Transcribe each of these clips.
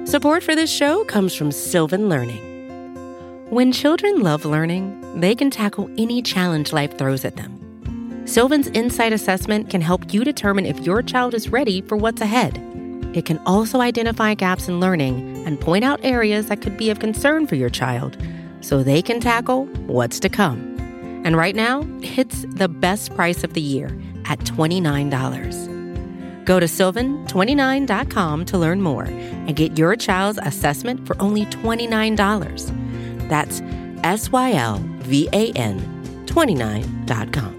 Support for this show comes from Sylvan Learning. When children love learning, they can tackle any challenge life throws at them. Sylvan's Insight Assessment can help you determine if your child is ready for what's ahead. It can also identify gaps in learning and point out areas that could be of concern for your child so they can tackle what's to come. And right now, it's the best price of the year at $29. Go to sylvan29.com to learn more and get your child's assessment for only $29. That's SYLVAN29.com.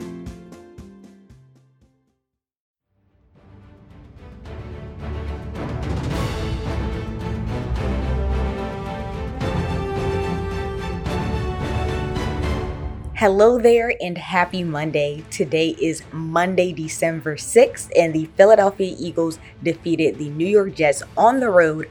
Hello there and happy Monday. Today is Monday, December 6th, and the Philadelphia Eagles defeated the New York Jets on the road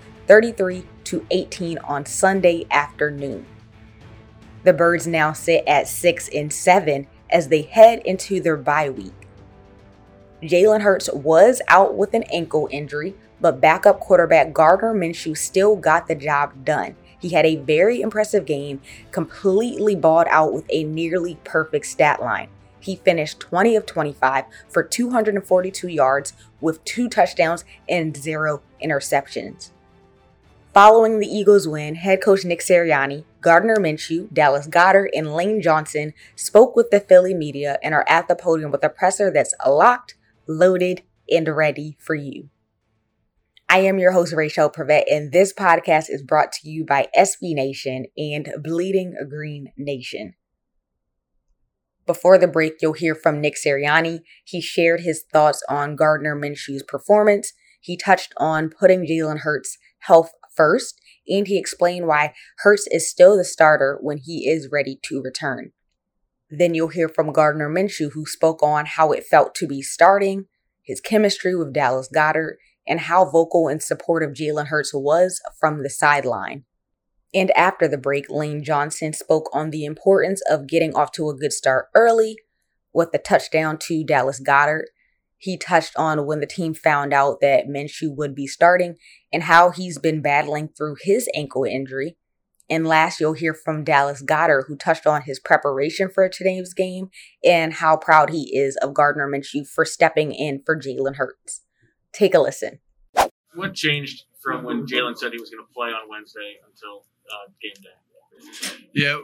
33-18 on Sunday afternoon. The Birds now sit at 6-7 as they head into their bye week. Jalen Hurts was out with an ankle injury, but backup quarterback Gardner Minshew still got the job done. He had a very impressive game, completely balled out with a nearly perfect stat line. He finished 20 of 25 for 242 yards with 2 touchdowns and 0 interceptions. Following the Eagles' win, head coach Nick Sirianni, Gardner Minshew, Dallas Goedert, and Lane Johnson spoke with the Philly media and are at the podium with a presser that's locked, loaded, and ready for you. I am your host, Rachel Prevet, and this podcast is brought to you by SB Nation and Bleeding Green Nation. Before the break, you'll hear from Nick Sirianni. He shared his thoughts on Gardner Minshew's performance. He touched on putting Jalen Hurts' health first, and he explained why Hurts is still the starter when he is ready to return. Then you'll hear from Gardner Minshew, who spoke on how it felt to be starting, his chemistry with Dallas Goedert, and how vocal and supportive Jalen Hurts was from the sideline. And after the break, Lane Johnson spoke on the importance of getting off to a good start early with the touchdown to Dallas Goedert. He touched on when the team found out that Minshew would be starting and how he's been battling through his ankle injury. And last, you'll hear from Dallas Goedert, who touched on his preparation for today's game and how proud he is of Gardner Minshew for stepping in for Jalen Hurts. Take a listen. What changed from when Jalen said he was going to play on Wednesday until game day? Yeah,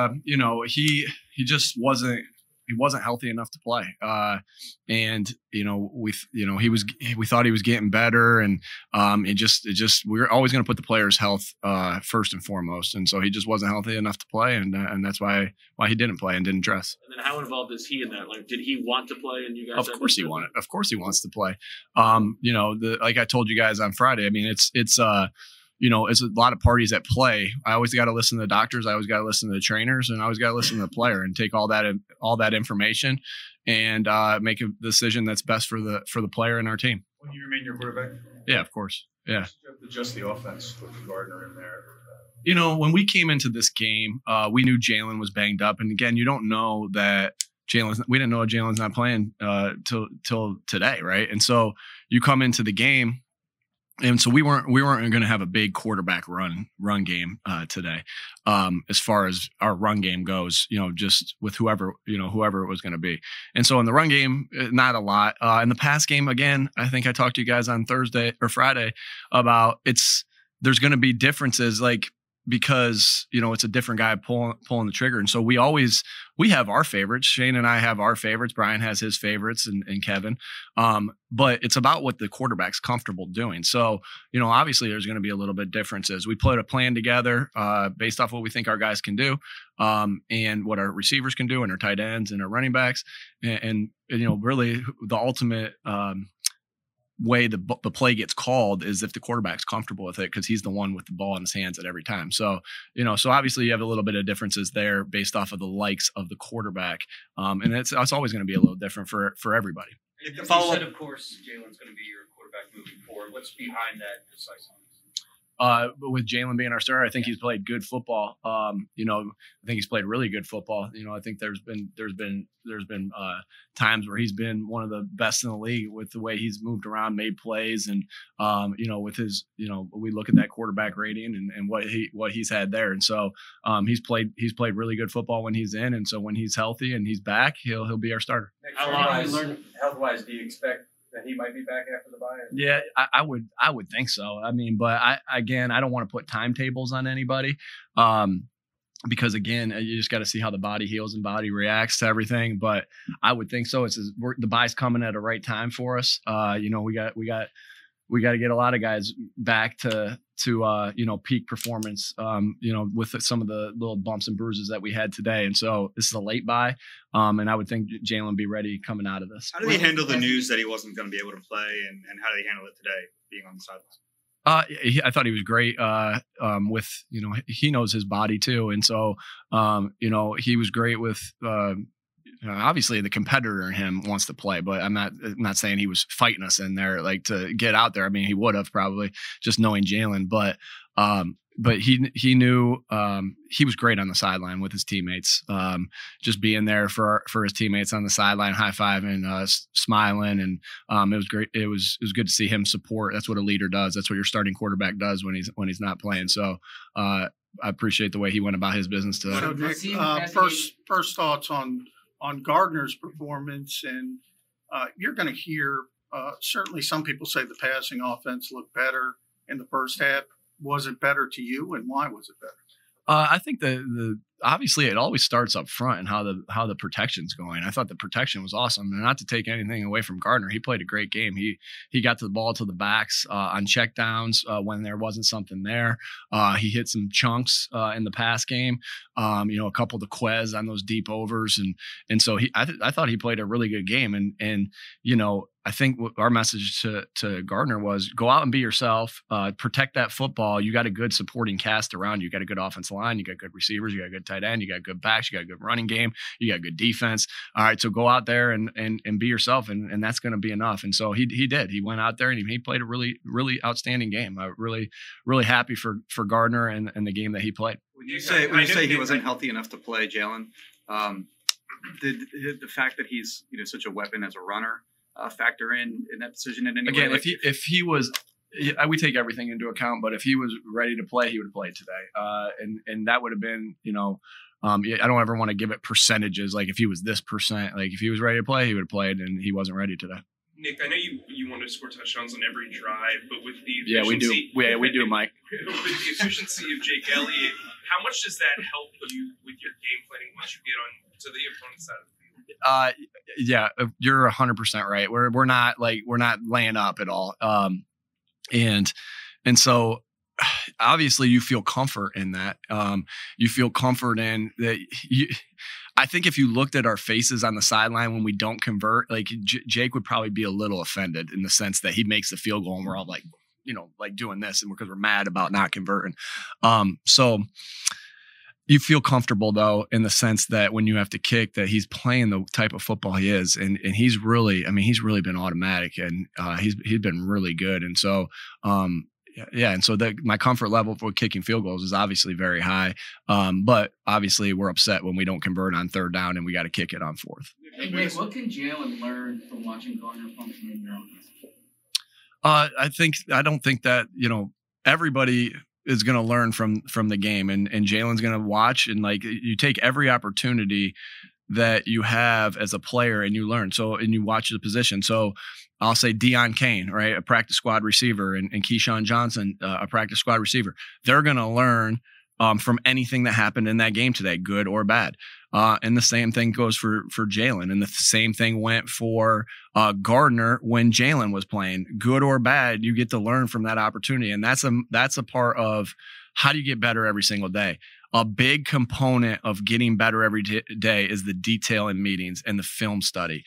he just wasn't healthy enough to play, and we thought he was getting better, and we were always going to put the player's health first and foremost, and so he just wasn't healthy enough to play, and that's why he didn't play and didn't dress. And then how involved is he in that? Like, did he want to play? And you guys? Of course he wanted. Of course he wants to play. Like I told you guys on Friday. I mean, it's a lot of parties at play. I always got to listen to the doctors. I always got to listen to the trainers, and I always got to listen to the player and take all that information and make a decision that's best for the player and our team. When you remain your quarterback? Yeah, of course. Yeah. You have to adjust the offense with Gardner in there. When we came into this game, we knew Jalen was banged up, and again, you don't know that we didn't know Jalen's not playing till today, right? And so you come into the game. And so we weren't going to have a big quarterback run game today, as far as our run game goes. Just with whoever it was going to be. And so in the run game, not a lot. In the pass game, again, I think I talked to you guys on Thursday or Friday about there's going to be differences, like because it's a different guy pulling the trigger. And so we have our favorites. Shane and I have our favorites. Brian has his favorites, and Kevin. But it's about what the quarterback's comfortable doing. So, obviously there's going to be a little bit differences. We put a plan together based off what we think our guys can do, and what our receivers can do, and our tight ends and our running backs, and really the ultimate way the play gets called is if the quarterback's comfortable with it, because he's the one with the ball in his hands at every time. So, so obviously you have a little bit of differences there based off of the likes of the quarterback. And it's always going to be a little different for everybody. And you said, of course, Jalen's going to be your quarterback moving forward. What's behind that decisiveness? But with Jalen being our starter, I think he's played good football. I think he's played really good football. I think there's been times where he's been one of the best in the league with the way he's moved around, made plays, and with his, we look at that quarterback rating and what he's had there, and so he's played really good football when he's in, and so when he's healthy and he's back, he'll be our starter. Health-wise, do you expect that he might be back after the bye? Yeah, I would think so. But I don't want to put timetables on anybody. Because again, you just got to see how the body heals and body reacts to everything. But I would think so. The bye's coming at a right time for us. We got to get a lot of guys back to peak performance. With some of the little bumps and bruises that we had today. And so this is a late bye. And I would think Jalen be ready coming out of this. How did he handle the news that he wasn't going to be able to play, and how did he handle it today, being on the sidelines? I thought he was great. He knows his body too, and so he was great with. Obviously, the competitor in him wants to play, but I'm not saying he was fighting us in there like to get out there. I mean, he would have probably just knowing Jalen, but he knew he was great on the sideline with his teammates. Just being there for his teammates on the sideline, high fiving, smiling, and it was great. It was good to see him support. That's what a leader does. That's what your starting quarterback does when he's not playing. So I appreciate the way he went about his business today. So Nick, first thoughts on Gardner's performance, and you're going to hear certainly some people say the passing offense looked better in the first half. Was it better to you, and why was it better? I think the obviously it always starts up front and how the protection's going. I thought the protection was awesome, and not to take anything away from Gardner, he played a great game. He got to the ball to the backs on checkdowns when there wasn't something there. He hit some chunks in the pass game. A couple of the Quez on those deep overs, and so I thought he played a really good game, and I think our message to Gardner was go out and be yourself, protect that football. You got a good supporting cast around you. You got a good offensive line. You got good receivers. You got a good tight end. You got good backs. You got a good running game. You got good defense. All right, so go out there and be yourself, and that's going to be enough. And so he did. He went out there and he played a really, really outstanding game. I'm really, really happy for Gardner and the game that he played. When you say he wasn't healthy enough to play, Jalen, did the fact that he's such a weapon as a runner factor in that decision in any way? Again, if he was, we take everything into account, but if he was ready to play, he would have played today. And that would have been, I don't ever want to give it percentages. Like if he was this percent, like if he was ready to play, he would have played, and he wasn't ready today. Nick, I know you want to score touchdowns on every drive, but with the efficiency, we do, Mike. With the efficiency of Jake Elliott, how much does that help you with your game planning once you get on to the opponent's side of the field? Yeah, you're 100% right. We're not laying up at all. And so obviously you feel comfort in that. You feel comfort in that. I think if you looked at our faces on the sideline when we don't convert, like Jake would probably be a little offended in the sense that he makes the field goal and we're all like, like doing this, and because we're mad about not converting. So you feel comfortable though, in the sense that when you have to kick, that he's playing the type of football he is. And he's really been automatic, and he's been really good. And so, and so my comfort level for kicking field goals is obviously very high. But obviously we're upset when we don't convert on third down and we got to kick it on fourth. Hey, Nick, what can Jalen learn from watching Gardner function in your offense? I don't think that, everybody is going to learn from the game, and Jalen's going to watch, and like you take every opportunity that you have as a player and you learn. So, and you watch the position. So I'll say Deion Kane, right? A practice squad receiver, and Keyshawn Johnson, a practice squad receiver. They're going to learn from anything that happened in that game today, good or bad. And the same thing goes for Jalen. And the same thing went for Gardner when Jalen was playing. Good or bad, you get to learn from that opportunity. And that's a part of how do you get better every single day. A big component of getting better every day is the detail in meetings and the film study.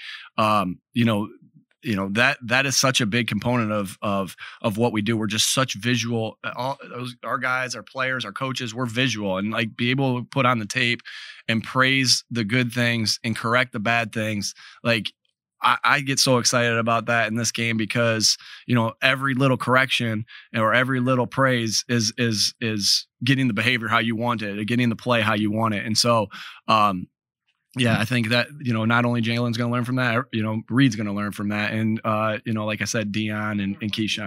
That is such a big component of what we do. We're just such visual. Our guys, our players, our coaches, we're visual, and like be able to put on the tape and praise the good things and correct the bad things. Like I get so excited about that in this game because, every little correction or every little praise is getting the behavior how you want it, or getting the play how you want it. And so, I think that, not only Jalen's going to learn from that, Reed's going to learn from that. And, like I said, Dion and Keyshawn.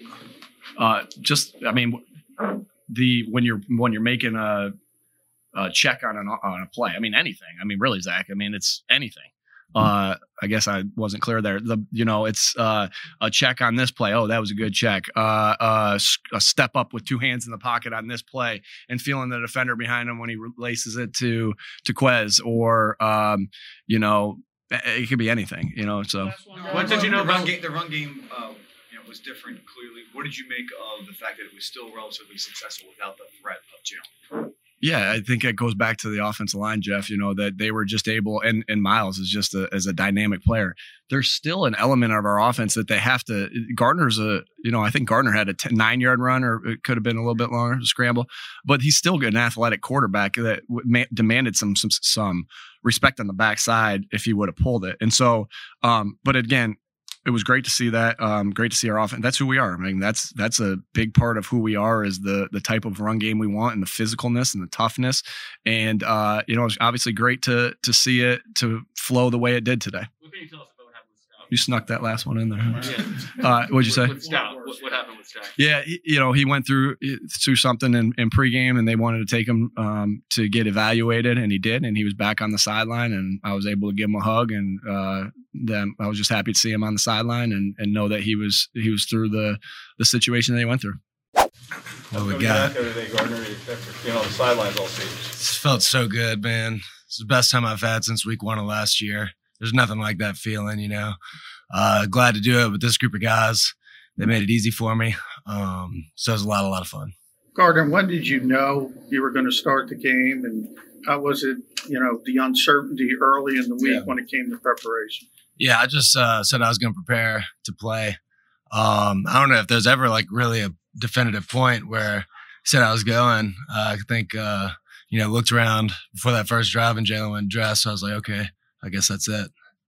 When you're making a check on a play, anything. Really, Zach, it's anything. I guess I wasn't clear there. It's a check on this play. Oh, that was a good check. A step up with two hands in the pocket on this play and feeling the defender behind him when he releases it to Quez, or it could be anything. So what did you know about the run game? Was different. Clearly, what did you make of the fact that it was still relatively successful without the threat of Jalen? Yeah, I think it goes back to the offensive line, Jeff, that they were just able, and Miles is just as a dynamic player. There's still an element of our offense that they have to, Gardner's I think Gardner had a 9-yard run, or it could have been a little bit longer, scramble, but he's still an athletic quarterback that demanded some respect on the backside if he would have pulled it. And so, but again, it was great to see that. Great to see our offense. That's who we are. That's a big part of who we are, is the type of run game we want, and the physicalness and the toughness. And it's obviously great to see it to flow the way it did today. What can you tell us about what happened with Scout? You snuck that last one in there. Yeah. What'd you say? With Scout. What happened with Scout? Yeah, he went through something in pregame, and they wanted to take him to get evaluated, and he did, and he was back on the sideline, and I was able to give him a hug, and then I was just happy to see him on the sideline and know that he was through the situation that he went through. What we got? Gardner, after being on the sidelines all season. This felt so good, man. It's the best time I've had since week 1 of last year. There's nothing like that feeling, Glad to do it with this group of guys. They made it easy for me. So it was a lot of fun. Gardner, when did you know you were going to start the game, and how was it, the uncertainty early in the week when it came to preparation? Yeah, I just said I was going to prepare to play. I don't know if there's ever really a definitive point where I said I was going. I think, looked around before that first drive and Jalen went dressed. So I was like, okay, I guess that's it.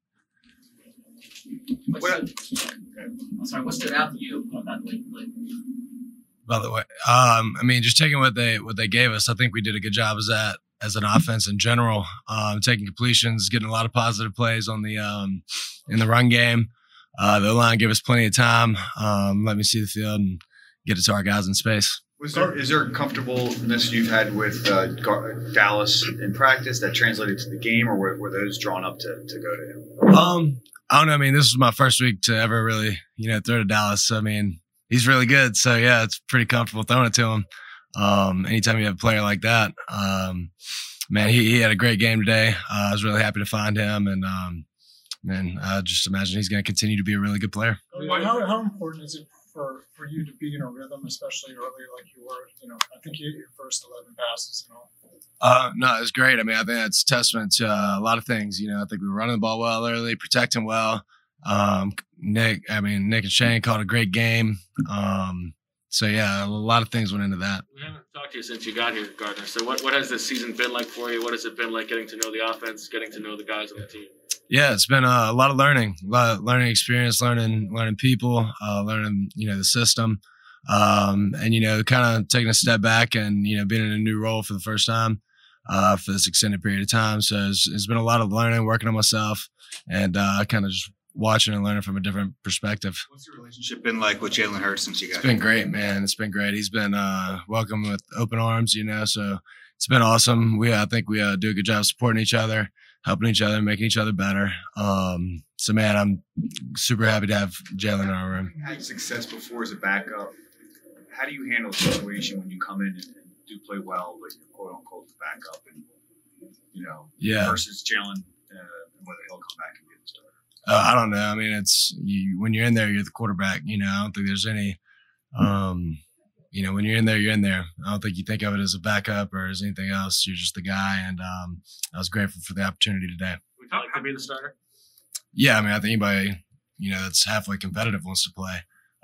What stood out to you about the play? By the way, just taking what they gave us, I think we did a good job as an offense in general, taking completions, getting a lot of positive plays on the in the run game. The line gave us plenty of time, let me see the field and get it to our guys in space. Is there comfortableness you've had with Dallas in practice that translated to the game, or were those drawn up to go to him? I don't know. This was my first week to ever really, throw to Dallas. So, he's really good. So, yeah, it's pretty comfortable throwing it to him. Anytime you have a player like that, he had a great game today. I was really happy to find him, and I just imagine he's going to continue to be a really good player. How important is it for you to be in a rhythm, especially early like you were? I think you hit your first 11 passes and all. No, it's great. I think that's a testament to a lot of things. I think we were running the ball well early, protecting well. Nick and Shane called a great game. So, yeah, a lot of things went into that. We haven't talked to you since you got here, Gardner. So what has this season been like for you? What has it been like getting to know the offense, getting to know the guys on the team? Yeah, it's been a lot of learning experience, learning people, learning, the system, and, kind of taking a step back and, being in a new role for the first time for this extended period of time. So it's been a lot of learning, working on myself, and kind of just watching and learning from a different perspective. What's your relationship been like with Jalen Hurts since you got here? It's been great, man. It's been great. He's been welcomed with open arms, so it's been awesome. I think we do a good job supporting each other, helping each other, making each other better. So, man, I'm super happy to have Jalen in our room. You had success before as a backup. How do you handle the situation when you come in and do play well, but you're quote-unquote the backup, and, versus Jalen and whether he'll come back and get the starter? I don't know. It's when you're in there, you're the quarterback. I don't think there's any when you're in there, you're in there. I don't think you think of it as a backup or as anything else. You're just the guy, and I was grateful for the opportunity today. Would you like to be the starter? Yeah, I think anybody, that's halfway competitive wants to play.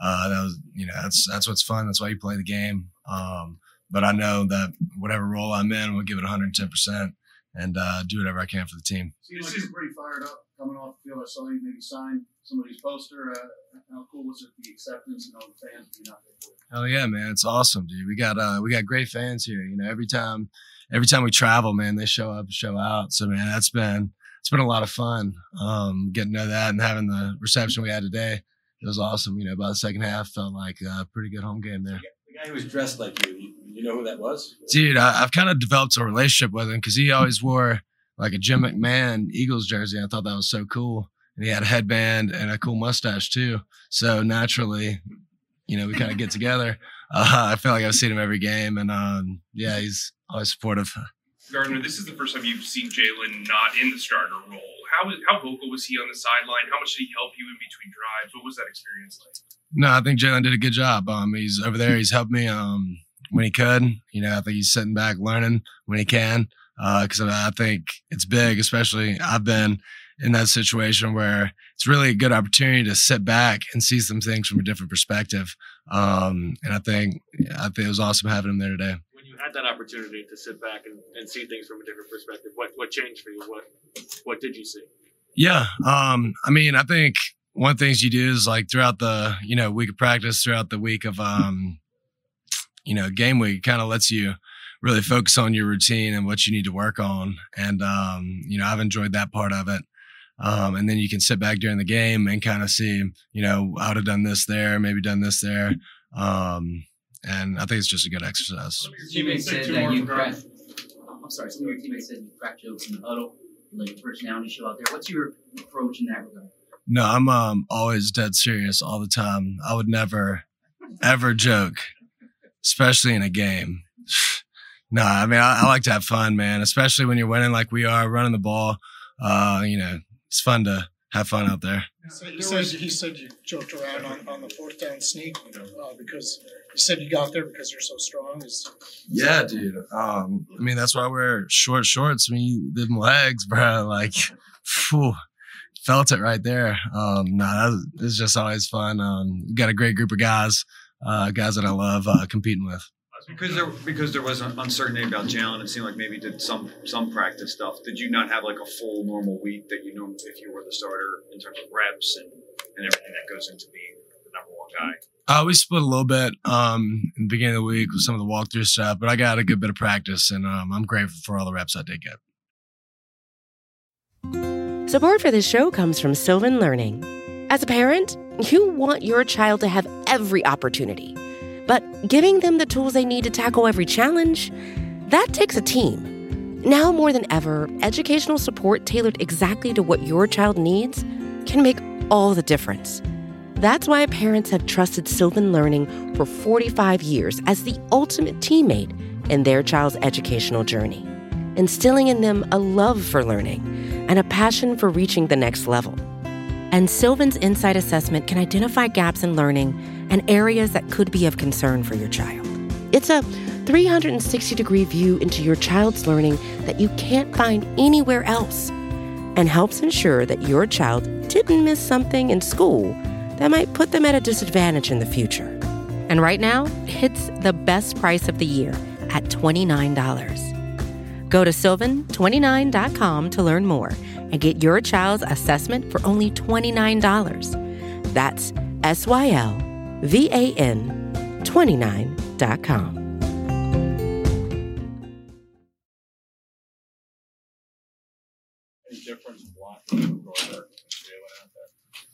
That's what's fun. That's why you play the game. But I know that whatever role I'm in, we'll give it 110%. and do whatever I can for the team. Seems like you're pretty fired up coming off the field. I saw you maybe sign somebody's poster. How cool was it, the acceptance and all the fans being out there for you? Hell yeah, man! It's awesome, dude. We got great fans here. You know, every time we travel, man, they show up and show out. So man, it's been a lot of fun. Getting to know that and having the reception we had today. It was awesome. You know, by the second half, felt like a pretty good home game there. The guy who was dressed like you know who that was? Dude, I've kind of developed a relationship with him because he always wore like a Jim McMahon Eagles jersey. I thought that was so cool. And he had a headband and a cool mustache too. So naturally, you know, we kind of get together. I feel like I've seen him every game, and yeah, he's always supportive. Gardner, this is the first time you've seen Jalen not in the starter role. How vocal was he on the sideline? How much did he help you in between drives? What was that experience like? No, I think Jalen did a good job. He's over there. He's helped me when he could. You know, I think he's sitting back learning when he can, because I think it's big, especially I've been in that situation where it's really a good opportunity to sit back and see some things from a different perspective. And I think it was awesome having him there today. When you had that opportunity to sit back and see things from a different perspective, what changed for you? What did you see? Yeah. I mean, I think one of the things you do is like throughout the, you know, week of practice, throughout the week of, you know, game week, kind of lets you really focus on your routine and what you need to work on. And, you know, I've enjoyed that part of it. And then you can sit back during the game and kind of see, you know, I would have done this there, maybe done this there. And I think it's just a good exercise. Some of your teammates said that you cracked. I'm sorry. Some of your teammates said you cracked jokes in the huddle, like your personality show out there. What's your approach in that regard? No, I'm always dead serious all the time. I would never, ever joke, especially in a game. No, I mean, I like to have fun, man, especially when you're winning like we are, running the ball. You know, it's fun to have fun out there. So he said you joked around on the fourth down sneak because you said you got there because you're so strong. Yeah, dude. I mean, that's why I wear short shorts. I mean, them legs, bro. Like, phew, felt it right there. It's just always fun. Got a great group of guys that I love competing with. Because there was uncertainty about Jalen, it seemed like maybe did some practice stuff. Did you not have like a full normal week that you know if you were the starter in terms of reps and everything that goes into being the number one guy? We split a little bit in the beginning of the week with some of the walkthrough stuff, but I got a good bit of practice, and I'm grateful for all the reps I did get. Support for this show comes from Sylvan Learning. As a parent, you want your child to have every opportunity. But giving them the tools they need to tackle every challenge, that takes a team. Now more than ever, educational support tailored exactly to what your child needs can make all the difference. That's why parents have trusted Sylvan Learning for 45 years as the ultimate teammate in their child's educational journey, instilling in them a love for learning and a passion for reaching the next level. And Sylvan's Insight Assessment can identify gaps in learning and areas that could be of concern for your child. It's a 360-degree view into your child's learning that you can't find anywhere else, and helps ensure that your child didn't miss something in school that might put them at a disadvantage in the future. And right now, it's the best price of the year at $29. Go to sylvan29.com to learn more and get your child's assessment for only $29. That's SYLVAN29.com. Any difference blocking Gardner and Jalen out there?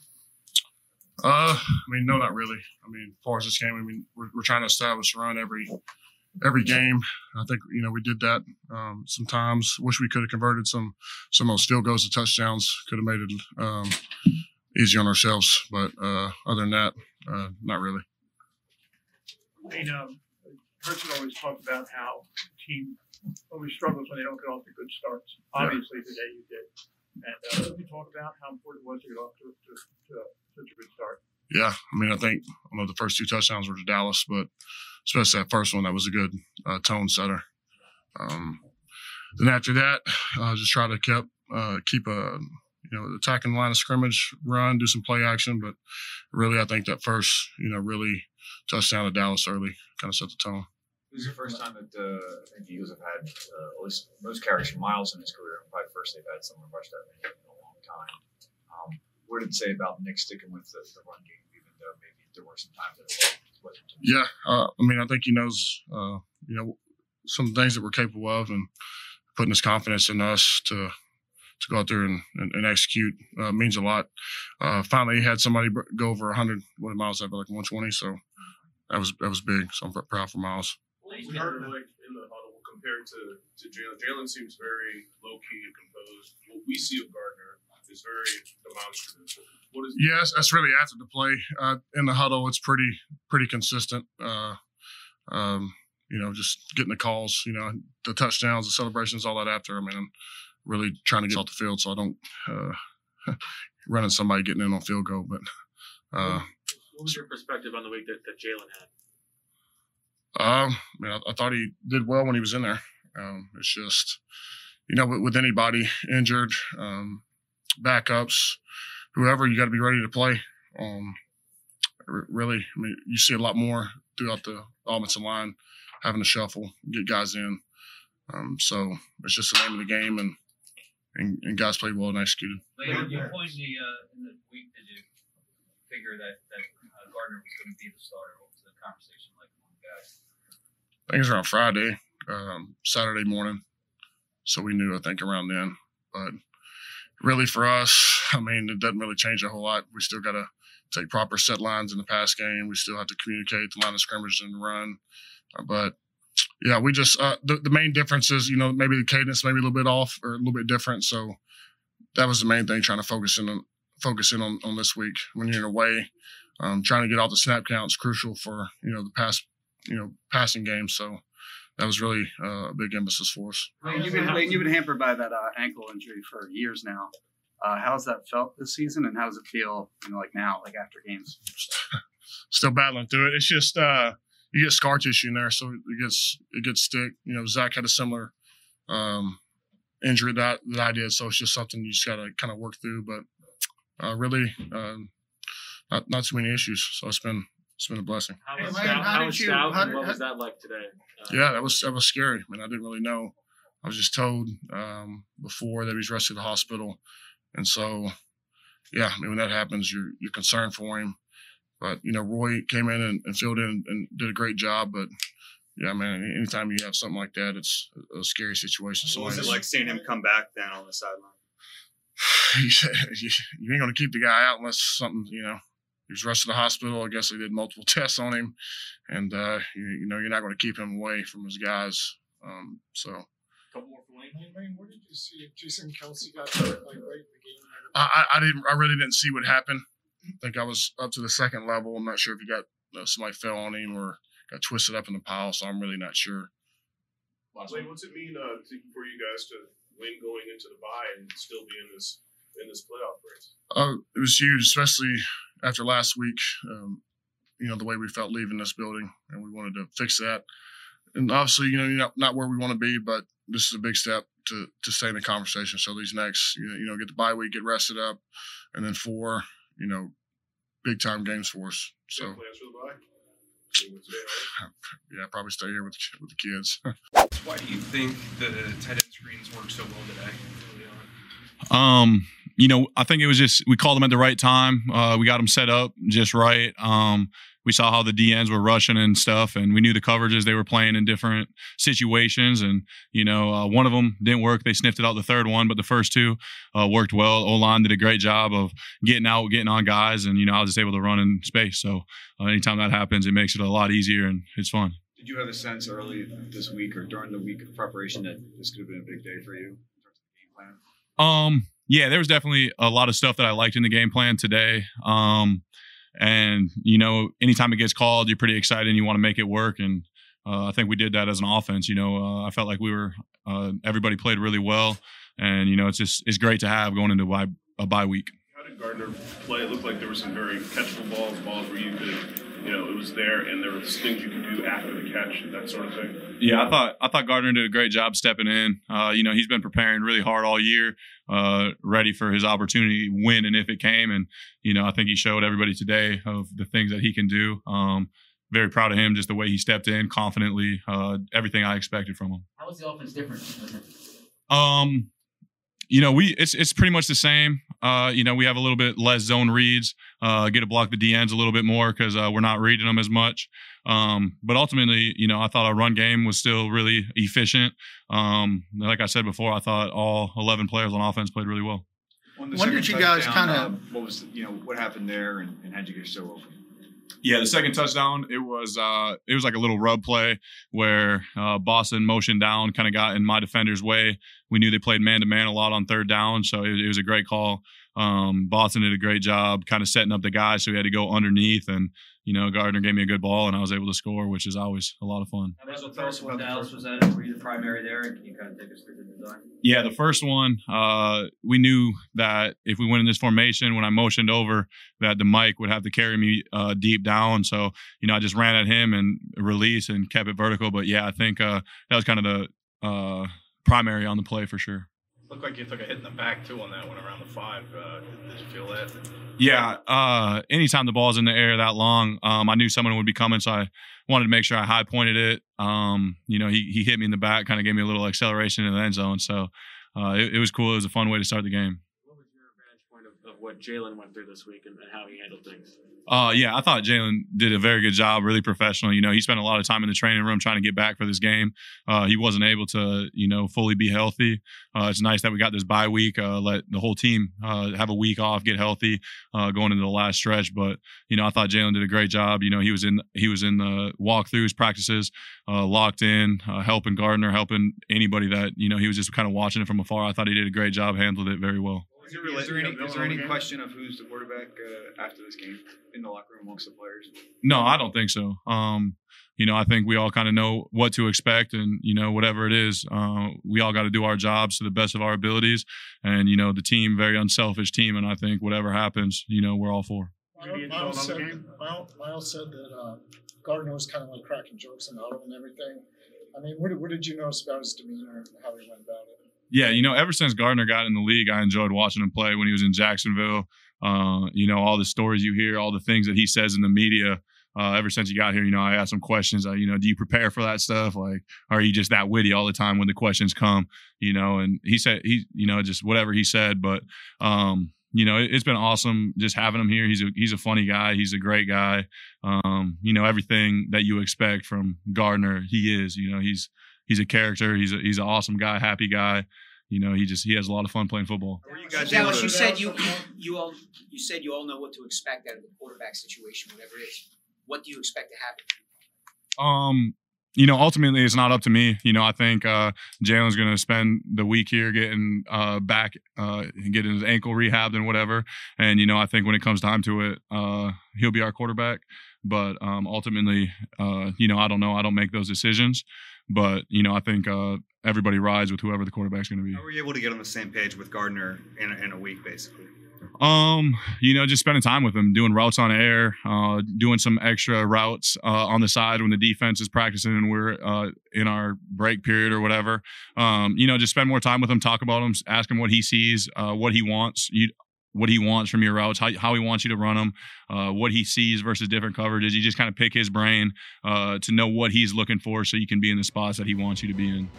I mean, no, not really. I mean, as far as this game, I mean, we're trying to establish a run every game. I think, you know, we did that. Sometimes wish we could have converted some of those field goals to touchdowns. Could have made it easy on ourselves. But other than that, not really. I mean, Coach would always talk about how the team always struggles when they don't get off to good starts. Obviously, today you did. And can you talk about how important it was to get off to such a good start? Yeah, I mean, I think the first two touchdowns were to Dallas, but especially that first one, that was a good tone setter. Then after that, just try to keep attacking the line of scrimmage, run, do some play action. But really, I think that first, really touchdown to Dallas early kind of set the tone. This is the first time that I think the Eagles have had at least most carries from Miles in his career. Probably first they've had someone rush that many in a long time. What did it say about Nick sticking with the run game, even though maybe there were some times that it wasn't? Yeah, I mean, I think he knows, some things that we're capable of, and putting his confidence in us to go out there and execute means a lot. Finally, he had somebody go over 100. What did Miles have? Like 120. So that was big. So I'm proud for Miles. We heard like in the huddle compared to Jalen. Jalen seems very low key and composed. What we see of Gardner is very demonstrative. What is yes, that's really after the play. In the huddle, it's pretty consistent. Just getting the calls, the touchdowns, the celebrations, all that after. I mean, I'm really trying to get off the field so I don't run into somebody getting in on field goal. But what was your perspective on the week that Jalen had? I thought he did well when he was in there. It's just, with anybody injured, backups, whoever, you got to be ready to play. Really, I mean, you see a lot more throughout the offensive line, having to shuffle, get guys in. So it's just the name of the game, and guys played well and executed. At what point in the week did you figure that Gardner was going to be the starter? What was the conversation like among the guys? I think it was around Friday, Saturday morning. So we knew, I think, around then. But really for us, I mean, it doesn't really change a whole lot. We still got to take proper set lines in the pass game. We still have to communicate the line of scrimmage and the run. But, yeah, we just the main difference is, maybe the cadence maybe a little bit off or a little bit different. So that was the main thing, trying to focus in on this week. When you're in a way, trying to get all the snap counts crucial for, the passing game. So that was really a big emphasis for us. You've been hampered by that ankle injury for years now. How's that felt this season, and how does it feel, now, after games? Still battling through it. It's just you get scar tissue in there, so it gets thick. Zach had a similar injury that I did, so it's just something you just got to kind of work through. But really, not too many issues. So it's been a blessing. How was what was that like today? Yeah, that was scary. I mean, I didn't really know. I was just told before that he was rushed to the hospital, and so yeah, I mean, when that happens, you're concerned for him. But Roy came in and filled in and did a great job. But yeah, man, anytime you have something like that, it's a scary situation. So what was it like seeing him come back then on the sideline? You ain't gonna keep the guy out unless something, he was rushed to the hospital. I guess they did multiple tests on him, and you're not going to keep him away from his guys. Couple more for Wayne. What did you see if Jason Kelce got hurt right in the game? I really didn't see what happened. I think I was up to the second level. I'm not sure if he got somebody fell on him or got twisted up in the pile, so I'm really not sure. Wayne, what's it mean for you guys to win going into the bye and still be in this playoff race? It was huge, especially after last week. The way we felt leaving this building, and we wanted to fix that. And obviously, you're not where we want to be, but this is a big step to stay in the conversation. So these next, get the bye week, get rested up, and then 4, big time games for us. So plans for the bye? Yeah, probably stay here with the kids. Why do you think the tight end screens work so well today? I think it was just we called them at the right time. We got them set up just right. We saw how the DNs were rushing and stuff, and we knew the coverages they were playing in different situations. And, one of them didn't work. They sniffed it out the third one, but the first 2 worked well. O-line did a great job of getting out, getting on guys, and, I was just able to run in space. So anytime that happens, it makes it a lot easier, and it's fun. Did you have a sense early this week or during the week of preparation that this could have been a big day for you in terms of the game plan? Yeah, there was definitely a lot of stuff that I liked in the game plan today. And, anytime it gets called, you're pretty excited and you want to make it work. And I think we did that as an offense. I felt like everybody played really well. And, it's great to have going into a bye week. How did Gardner play? It looked like there were some very catchable balls where you could, it was there and there was things you could do after the catch, that sort of thing. Yeah, I thought Gardner did a great job stepping in. He's been preparing really hard all year, ready for his opportunity when and if it came. And, I think he showed everybody today of the things that he can do. very proud of him, just the way he stepped in confidently, everything I expected from him. How was the offense different? It's pretty much the same. We have a little bit less zone reads, get to block the DNs a little bit more because we're not reading them as much. But ultimately, I thought our run game was still really efficient. Like I said before, I thought all 11 players on offense played really well. When did you guys kind of what happened there, and how'd you get so open? Yeah, the second touchdown, it was like a little rub play where Boston motioned down, kind of got in my defender's way. We knew they played man-to-man a lot on third down, so it was a great call. Boston did a great job kind of setting up the guy, so we had to go underneath, and Gardner gave me a good ball, and I was able to score, which is always a lot of fun. How about the first one, Dallas? Were you the primary there? And can you kind of take us through the design? Yeah, the first one, we knew that if we went in this formation, when I motioned over, that the Mike would have to carry me deep down. So, I just ran at him and released and kept it vertical. But, yeah, I think that was kind of the primary on the play for sure. Looked like you took a hit in the back, too, on that one around the 5. Did you feel that? Yeah. Anytime the ball's in the air that long, I knew someone would be coming, so I wanted to make sure I high pointed it. He hit me in the back, kind of gave me a little acceleration in the end zone. So it was cool. It was a fun way to start the game. What was your vantage point of what Jalen went through this week and how he handled things? Yeah, I thought Jalen did a very good job, really professional. He spent a lot of time in the training room trying to get back for this game. He wasn't able to, fully be healthy. It's nice that we got this bye week, let the whole team have a week off, get healthy, going into the last stretch. But, I thought Jalen did a great job. He was in the walkthroughs, practices, locked in, helping Gardner, helping anybody that, he was just kind of watching it from afar. I thought he did a great job, handled it very well. Is there any question of who's the quarterback after this game in the locker room amongst the players? No, I don't think so. I think we all kind of know what to expect, and whatever it is, we all got to do our jobs to the best of our abilities. And the team, very unselfish team, and I think whatever happens, we're all for. Miles said that Gardner was kind of like cracking jokes in the huddle and everything. I mean, what did you notice about his demeanor and how he went about it? Yeah, ever since Gardner got in the league, I enjoyed watching him play when he was in Jacksonville. All the stories you hear, all the things that he says in the media. Ever since he got here, I asked him questions. Do you prepare for that stuff? Like, are you just that witty all the time when the questions come? And he said, just whatever he said. But, it's been awesome just having him here. He's a funny guy. He's a great guy. Everything that you expect from Gardner, he is. He's a character. He's an awesome guy, happy guy. He has a lot of fun playing football. Dallas, you said you all know what to expect out of the quarterback situation, whatever it is. What do you expect to happen? Ultimately it's not up to me. I think Jalen's going to spend the week here getting back, getting his ankle rehabbed and whatever. And I think when it comes time to it, he'll be our quarterback. But ultimately, I don't know. I don't make those decisions. But, I think everybody rides with whoever the quarterback's going to be. How were you able to get on the same page with Gardner in a week, basically? Just spending time with him, doing routes on air, doing some extra routes on the side when the defense is practicing and we're in our break period or whatever. Just spend more time with him, talk about him, ask him what he sees, what he wants. What he wants from your routes, how he wants you to run them, what he sees versus different coverages. You just kind of pick his brain to know what he's looking for so you can be in the spots that he wants you to be in.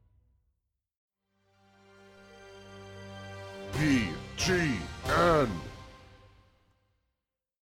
BGN